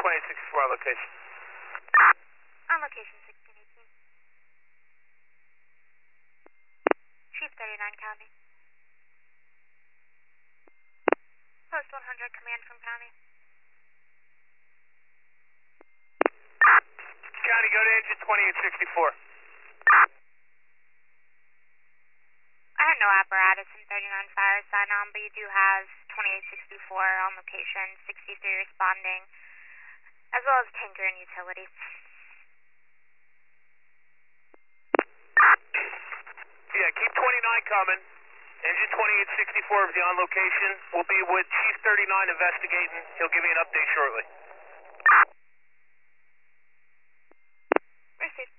2864 location. On location 1618. Chief 39 County. Post 100 command from County. County, go to engine 2864. I have no apparatus in 39 fire sign on, but you do have 2864 on location, 63 responding, as well as tanker and utility. Yeah, keep 29 coming. Engine 2864 is the on location. We'll be with Chief 39 investigating. He'll give you an update shortly. Received.